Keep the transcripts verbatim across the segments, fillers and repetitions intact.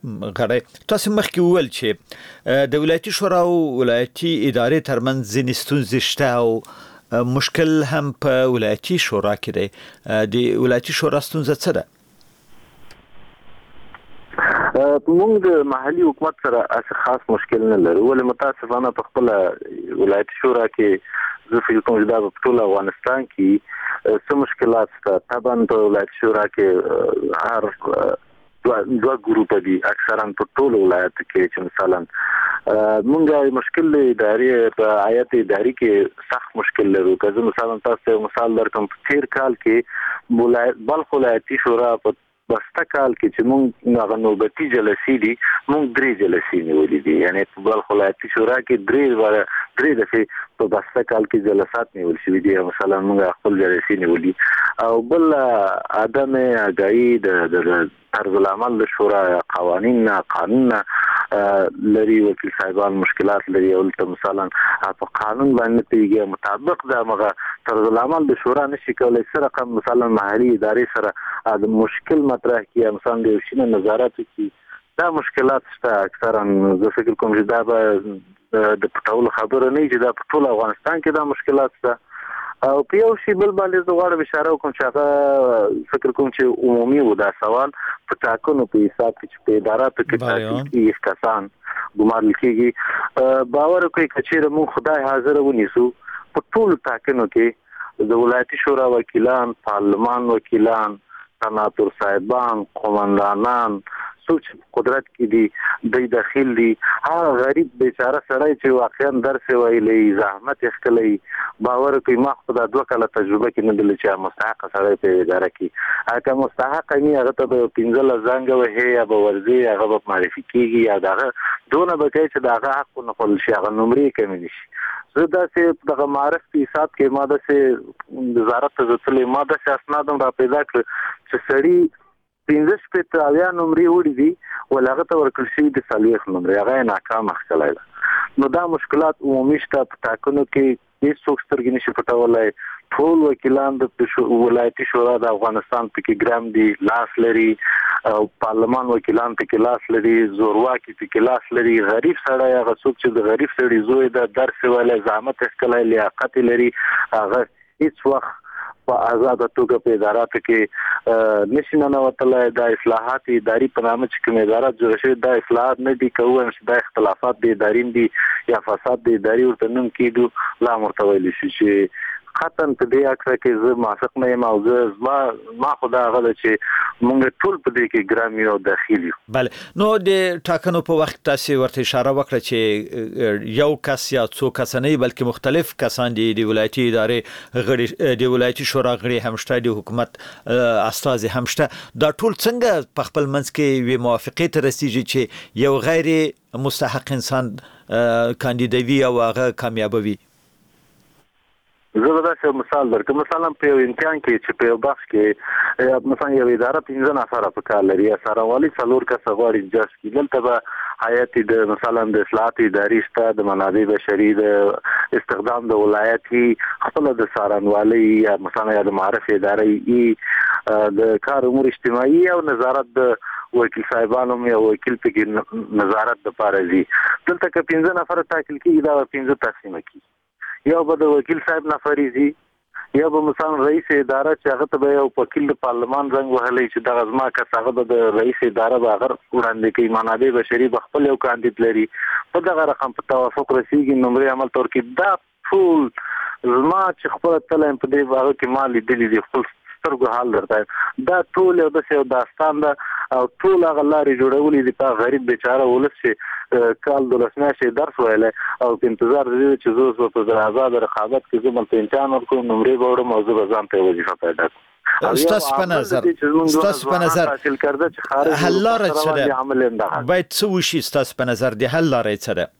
غړي. تاسو مخکې وویل چې د ولایتي شورا او ولایتي ادارې ترمنځ ځینې ستونزې شته او مشکل هم په ولایتي شورا کې دی. د ولایتي شورا ستونزه څه ده؟ موږ د محلي حکومت سره اساس خاص مشکل نه لرو، ولې متاسفانه په خپل ولایتي شورا کې زه فکر کوم چې دا په ټول افغانستان کې څه مشکلات شته. طبعا په ولایتي شورا کې هر دوه ګروپ دي اکثرا په ټول ولایت کې، چې مثلا موږ مشکل د ادارې په آیت اداري کې سخت مشکل لرو. که زه مثلا تاسو مثال درکم، په تیر کال کې بلخ ولایتي شورا په بسته کال کې چې مونږ هغه نوبتي جلسې دي مونږ درې جلسې نیولې دي، یعنی په بلخ ولایتي شورا کې درې درې دفعې په بسته کال کې جلسات نیول شوي دي. مثلا مونږ خپل جلسې نیولې. او بل عدم آگاهي د طرز العمل د شورا قوانین قانون لري، وکیل صاحبان مشکلات لري، او مثلا په قانون باندې پیږي مطابق دا مغه طرز العمل د شورا نشي کولای سره کوم مثلا محلي ادارې سره د مشکل مطرح کیه مثلا د شینه نظارت کی. دا مشکلات شته اکثرا. زه فکر کوم چې دا به د پټول خبره نه چې دا په ټول افغانستان کې دا مشکلات شته. او په یو شی بل باندې زه غواړم اشاره وکړم چې هغه فکر کوم چې عمومي و دا سوال په ټاکنو په حساب کې چې په اداراتو کې تاکي کسان ګمارل کېږي. باور کوي چې موږ خدای حاضر ونیسو په ټول ټاکنو کې د ولایتي شورا وکیلان، پارلمان وکیلان، سناتور صاحبان، قومندانان سوچ قدرت کې دي د داخل دي. هغه غریب بیچاره سړی چې واقعا درس ویلې زحمت اخلي، باور کوي ما خدای دوه کله تجربه کې نه دل چې مستحق سړی په اداره کې هغه مستحق نه هغه ته پنځل زنګ وه یا به ورزي هغه په معرفي کېږي یا دغه دونه به کوي چې دغه حق نه خپل شي هغه نمرې کمی نشي. زه داسې دغه معرف په حساب کې ما داسې وزارت ته ځتلې ما داسې اسناد را پیدا کړ چې سړی پنځه شپېته اویا نمرې وړي دي ول هغه ته ورکړل شي د څلوېښت نمرې هغه ناکام ښکلی ده. نو دا مشکلات عمومي شته په ټاکنو کې هېڅوک سترګې نشي پټولی. ټول وکیلان د ولایتي شورا د افغانستان پکې ګرام دي، لاس لري، او پارلمان وکیلان پکې لاس لري، زورواکي پکې لاس لري. غریب سړی هغه څوک چې د غریب سړي زوی د درس ویلی زحمت ښکلی لیاقت لري هغه هېڅ وخت په آزاده توګه په اداراتو کې نشي ننوتلی. دا اصلاحات اداري په نامه چې کوم ادارات جوړ شوي دا اصلاحات نه دي، که ووایم چې دا اختلافات د ادارې دي یا فساد د ادارې ورته نوم کېږدو لا هم ورته ویلی شي چې قطعا په دې اکثر کې زه موافق نه یم. او زه ما ما خو دا هغه ده چې مونږ ټول په دې کې ګرام یو داخل یو. بله، نو د ټاکنو په وخت تاسو ورته اشاره وکړه چې یو کس یا څو کس نه بلکې مختلف کسان دي د ولایتي ادارې غړي، د ولایتي شورا غړي هم شته، د حکومت استازي هم شته. دا ټول څنګه په خپل منځ کې وي موافقې ته رسیږي چې یو غیر مستحق انسان کاندیدوي او هغه کامیابوي؟ زه به داسې مثال درکړم. مثلا په یو امتحان کې چې په یو بخش کې مثلا یو اداره پنځه نفره په کار لري یا څارنوالي څلور کسه غواړي جج کړي، دلته به هیئت د مثلا د اصلاحات اداري شته، د منابع بشري، د استخدام د ولایتي خپله د څارنوالي یا مثلا یا د معرف ادارې د کار امور اجتماعي او نظارت د وکیل صاحبانو یا وکیل پکې نظارت دپاره ځي. دلته که پنځه نفره ټاکل کېږي دا به پنځه تقسیمه کېږي. یا به د وکیل صاحب نفرې ځي، یا به مثلا رئیس اداره چې هغه ته به یو وکیل د پارلمان زنګ وهلی چې دغه زما کس هغه به د رئیس اداره به هغه وړاندې کوي، منابع بشري به خپل یو کاندید لري، په دغه رقم په توافق رسېږي، نمرې عمل ته ورکړي. دا ټول زما چې خپله تله یم په دې هغه کې ما لیدلي دي، خپل سترګو حال درته دا ټول یو داسې یو داستان ده او ټول هغه لارې جوړولې دي په غریب بیچاره ولس چې کال دولس میاشتې درس ویلی او په انتظار د دې چې زه اوس به په آزاد رقابت کې زه به امتحان ورکړم، نمرې به وړم او زه به ځان ته وظیفه پیدا کړم. ستاسو په نظر ستاسو په نظر حل لاره څه ده؟ باید څه وشي ستاسو په نظر د حل لاره څه ده؟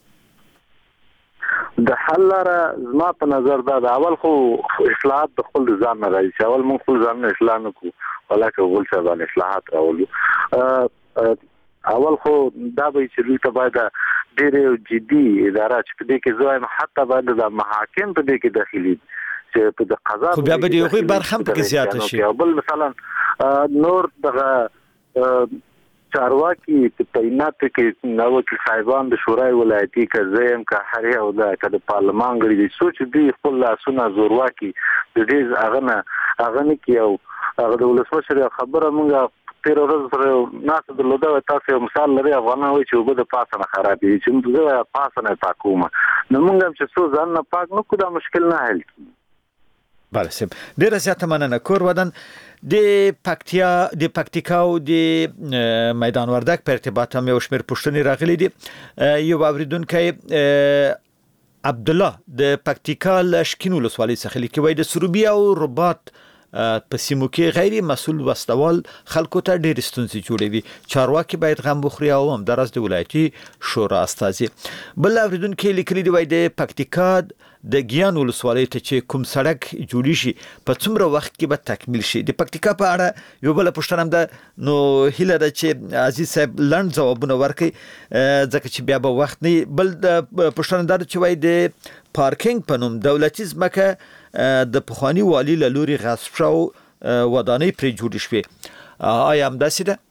د حل لاره زما په نظر دا د اول خو اصلاحات د خپل ځان نه راځي چې اول موږ خپل ځان نه اصلاح نه کړو ولاکه بل څه باندې اصلاحات راولو. اول خو دا به چې دلته باید ډېرې جدي اداره چې په دې کې زه وایم حتی باید د محاکم په دې کې داخلي چې په د قضا خو بیا به د هغوی برخه هم پکې زیاته شي. بل مثلا نور دغه چارواکي په تعینات کې نو کې صاحبان د شورای ولایتي کزیم کا هر یو د د پارلمان غړي دي سوچ دي خپل لاسونه زورواکي د دې اغنه اغنه کې او هغه د ولسمشر خبره مونږه تیر ورځ سره ناس د لوده تاسو مثال لري افغانان وي چې وګړه پاسنه خراب دي چې موږ پاسنه پاکومه نو موږ چې څو ځان نه پاک نو کومه مشکل نه حل کی بله سم ډیره زیاته مننه کور ودان د پکتیا د پکتیکاو د میدان وردک په ارتباط هم یو شمېر پوښتنې راغلي دي یو اوریدونکو عبد الله د پکتیکا لشکین ولسوالۍ څخه لیکي وای د سروبي او رباط په سیمو کې غیر مسؤل وسوال خلکو ته ډېر ستونزې جوړوي چارواکي باید غم بخوري او هم درز د ولایتي شورا استازي بل اوریدونکو لیکلي دی وای د پکتیکا د ګیان ولسوالۍ ته چې کوم سړک جوړی شي په څومره وخت کې به تکمیل شي د پکتیکا په اړه یو بل پوښتنه هم ده نو هیله ده چې عزیز صاحب لند ځوابونه ورکړي ځکه چې بیا به وخت نه بل پوښتنه ده چې وای د پارکینګ په نوم دولتي ځمکه د پخوانی والی له لوري غصب شو ودانۍ پرې جوړې شوې آیا همداسې ده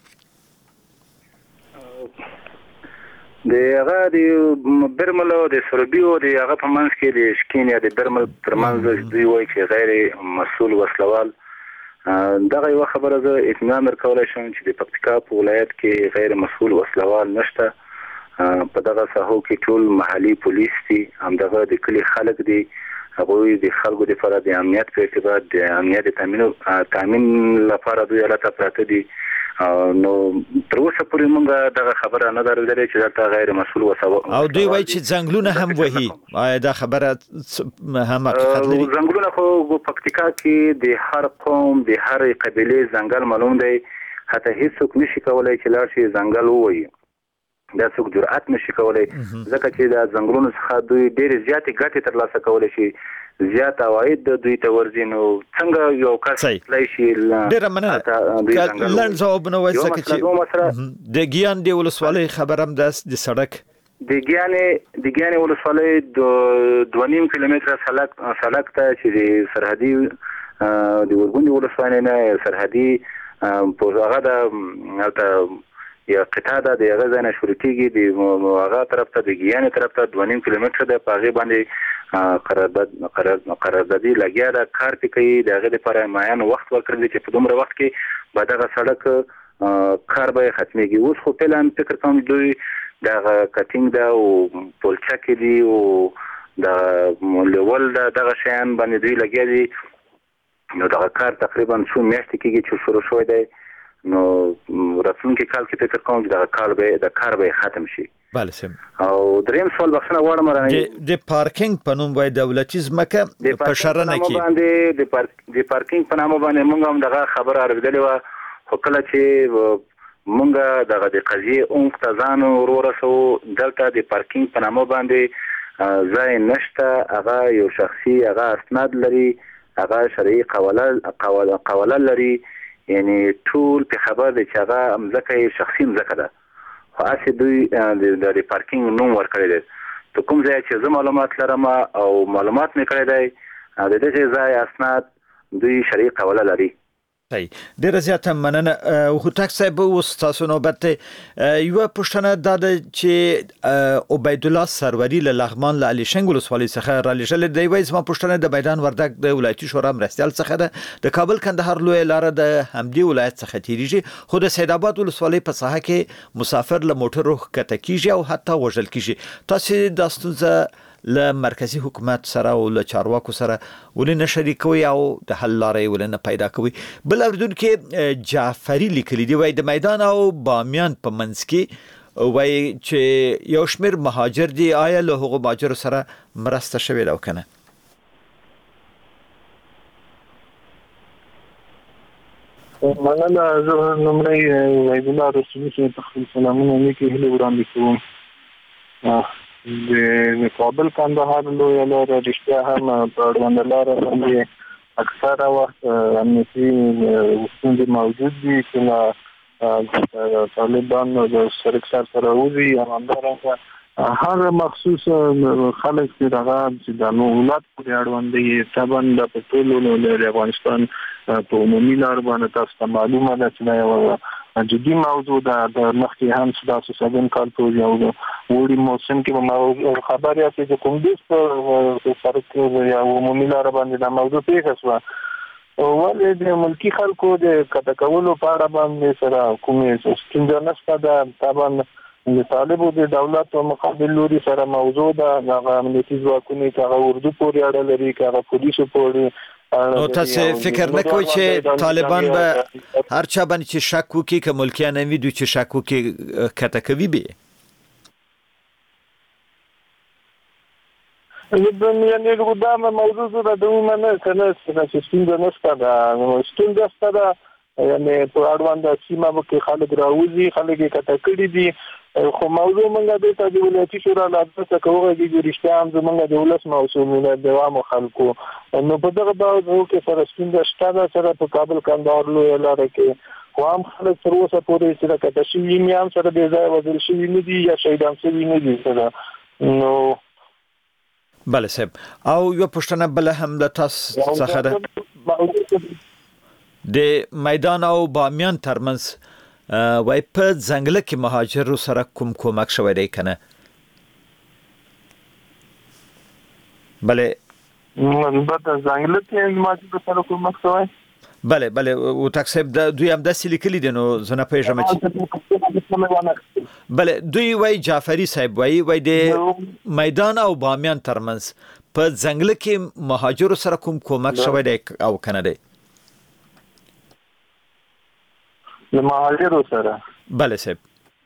د هغه د برمل او د سروبي او د هغه په منځ کې د شکین یا د برمل تر منځ دوی وایي چې غیر مسؤل وسلوال دغه یو خبره زه اطمینان ورکولای شم چې د پکتیکا په ولایت کې غیر مسؤل وسلوال نشته په دغه ساحو کې ټول محلي پولیس دي همدغه د کلی خلک دي هغوی د خلکو لپاره د امنیت په ارتباط د امنیت تامین تامین لپاره دوی الته پراته دي نو تر اوسه پورې موږ دغه خبره نه درلودلې چې دا غیر مسؤل وسوال او دوی وایي چې ځنګلونه هم وهي آیا دا خبره هم حقیقت لري ځنګلونه خو پکتیکا کې د هر قوم د هر قبیله ځنګل معلوم دی حتی هیڅوک نشي کولای چې لاړ شي ځنګل ووهي دا څوک جرأت نشي کولای ځکه چې دا ځنګلونو څخه دوی ډېر زیاتې ګټې ترلاسه کولای شي زیات عواید د دوی ته ورځي نو څنګه یو کس لای شي ډېر مننه لن ځوابونه وایي چې د ګیان دی ولسوالۍ خبرم د سړک د ګیان د ګیان ولسوالۍ د دوه نیم کیلومتره سړک سړک ته چې سرحدي د ورغونډي ولسوالۍ نه سرحدي په هغه د یا قطعه ده د هغه ځای نه شروع کېږي د هغه طرف ته د ګیانې طرف ته دوه نیم کیلومتره ده په هغې باندې قرارداد قراردادي لګیا ده کار پې کوي د هغې دپاره معین وخت ورکړی دی چې په دومره وخت کې به دغه سړک کار به یې ختمېږي اوس خو فعلا فکر کوم دوی دغه کټینګ ده او پولچکې دي او د لیول ده دغه شیان باندې دوی لګیا دي نو دغه کار تقریبا څو میاشتې کېږي چې شروع شوی دی نو راتلونکي کال کې فکر کوم چې دا کار به د کار به ختم شي بله سم او دریم سوال بخښنه غواړم رانه د پارکینګ په نوم وای دولتي ځمکه په شرنه کې باندې د پارک د پارکینګ په نامه باندې موږ هم دغه خبره اوریدلې و خو کله چې موږ دغه د قضیې اون ځان ورورسو دلته د پارکینګ په نامه باندې ځای نشته هغه یو شخصي هغه اسناد لري هغه شرعي قواله قواله لري یعنی ټول په خبر دي چې هغه مځکه شخصي مځکه ده خو اسې دوی د پارکینګ نوم ورکړی دی ته کوم ځای چې زه معلومات لرم او معلومات مې کړی دی د دغه ځای اسناد دوی شرعي قواله لري صحیح ډیره زیاته مننه هوتک صاحب اوس تاسو نوبت یو پوښتنه ده چې عبید الله سروری له لغمان له علي شنګ ولسوالۍ څخه را لېږل دی وایي زما پوښتنه د میدان وردک د ولایتي شورا مرستیال څخه ده د کابل کندهار لوی لار د همدې ولایت څخه تیریږي خو د سید آباد ولسوالۍ په ساحه کې مسافر له موټرو ښکته کیږي او حتی وژل کیږي تاسو د ستونزه له مرکزی حکومت سره او له چارواکو سره ولنه شریکوي او د حل لارې ولنه پیدا کوي بل اوریدونکو جعفری لیکلی دی وای د میدان او بامیان په منځ کې وای چې یو شمېر مهاجر دي آیا له هغو مهاجرو سره مرسته شوې ده او کنه مننه زه نومړی وحید الله رسولي صاحب په خپل سلامونه نیکې هیلې وړاندې کوم د کابل کندهار لویه لاره رښتیا هم په اړونده لاره باندې اکثره وخت امنیتي ستونزې موجود دي چې طالبان د سړک سر سره وځي او همدارنګه هر مخصوص خلک چې دغه چې د مهلت پورې اړوند دي طبعا د په ټولو د افغانستان په عمومي لار باندې تاسو ته معلومه ده چې دا یو جدي موضوع ده د مخکې هم ستاسو سبن کال په یو وړي موسم کې ما خبر یا چې کوم دې په سره کې یا عمومي لار باندې دا موضوع پیښ شو ولې د ملکی خلکو د کټ کولو په اړه باندې سره کومې ستونزې نشته دا طبعا د طالبو د دولت او مقابل لوري سره موضوع ده هغه امنیتي ځواکونه هغه اردو پورې اړه لري هغه پولیسو پورې نو تاسو فکر نه کوئ چې طالبان به هر چا باندې چې شک وکړي که ملکیان وي دوی چې شک وکړي کته کوي به یعنی قدام موضوع ده د ومنه کنه چې څنګه نشته دا څنګه ستاره یعنی په اړوند سیمه کې خلک راوځي خلک یې کته کړی دي خو موضوع موږ د ته د ولایتي شورا له تاسو کوغه د رښتیا هم زموږ د ولس مسؤلینو د عوامو خلکو نو په دغه ډول کې سره څنګه شته سره په کابل کندهار لوی لاره کې خو هم خلک تر اوسه پورې چې کته شي میام سره د ځای وزیر شي نه دي یا شهیدان شي نه دي سره نو بله صاحب او یو پښتنه بل هم د تاسو څخه ده د میدان او بامیان ترمنځ وای په ځنګل کې مهاجرو سره کوم کومک شوی دی کنه بله البته ځنګل کې مهاجرو سره کومک شوی بله بله او تکسب د دوی هم د سلیکلی دي نو زنه پیژم بله دوی وای جعفری صاحب وای وای د میدان او بامیان ترمنځ په ځنګل کې مهاجرو سره کوم کومک شوی دی او کنه دی د مهاجرو سره بله صاحب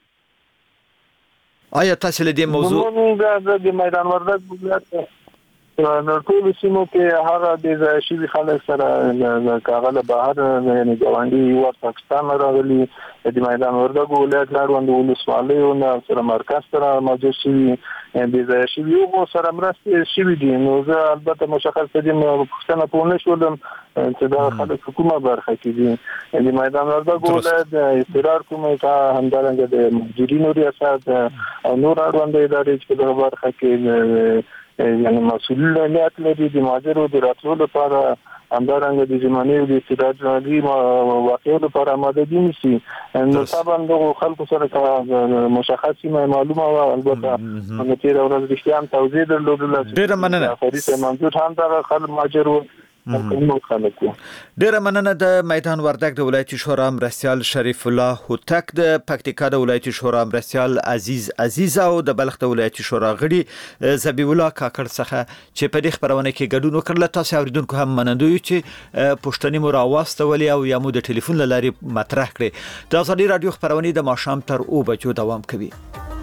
آیا تاسو له دې موضوع د میدان وردګ ولایت نو ټول سیمو کې هغه د شي خلک سره د کاغله بهر یعنی ګاونډي یو پاکستان راغلي د میدان وردګ ولایت لاروند ولسوالۍ او سره مرکز سره موجود شي د شي یو سره مرسته شي دي نو زه البته مشخص دي پښتنه په نه شولم چې دا خلک حکومت برخه کیږي د میدان وردګ ولایت د استقرار کومه کا همدارنګه د مجرمینو ریاست او نور اړوند ادارې چې د برخه کې یعنی مسؤلیت لري د ماجرو د راتلو لپاره همدارنګه د زماني او د استراتیژي واقعو لپاره آماده دي نشي نو طبعا د خلکو سره مشخصي معلومه او البته موږ تیر ورځ رښتیا هم توضیح درلودل ډیره مننه فرید منظور هم دا خلک ماجرو ډیره مننه د میدان وردګ د ولایتي شورا مرستیال شریف الله هوتک د پکتیکا د ولایتي شورا مرستیال عزیز عزیز او د بلخ د ولایتي شورا غړي زبی الله کاکړ څخه چې په دې خبرونه کې ګډون وکړل تاسو اوریدونکو هم منندوی چې پښتني مو راوسته ولې او یا مو د ټلیفون لاري مطرح کړي د ازادي رادیو خبرونه د ماښام تر او بجو دوام کوي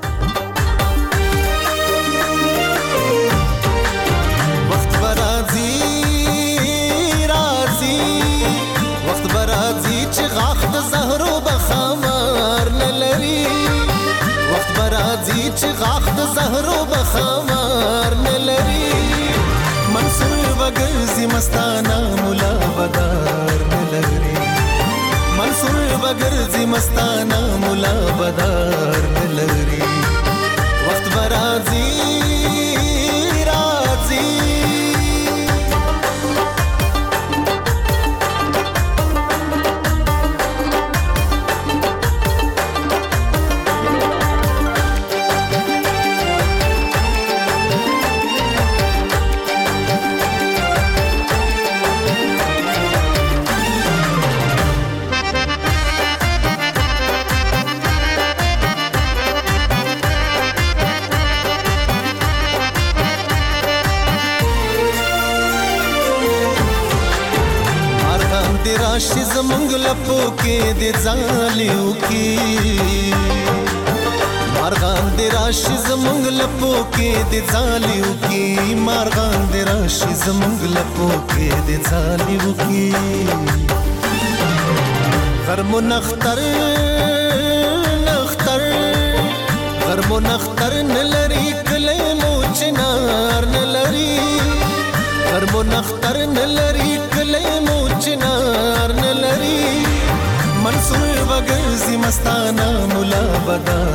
چې غاخ د زهرو بخمار نه لري منصور وګرځي مستانه مولا بدار نه لري منصور وګرځي مستانه مولا بدار نه لري وخت برازي راځي راشي زمونږ لپو کې د ځالیو کې مارغان د راشي زمونږ لپو کې د ځالیو کې مارغان د راشي زمونږ لپو کې د ځالیو کې غرمو نختر نختر غرمو نختر نلري کله مو چنار نلري غرمو نختر نلري کله مو چنار نلري منصور وګرځي مستانه مولا بدار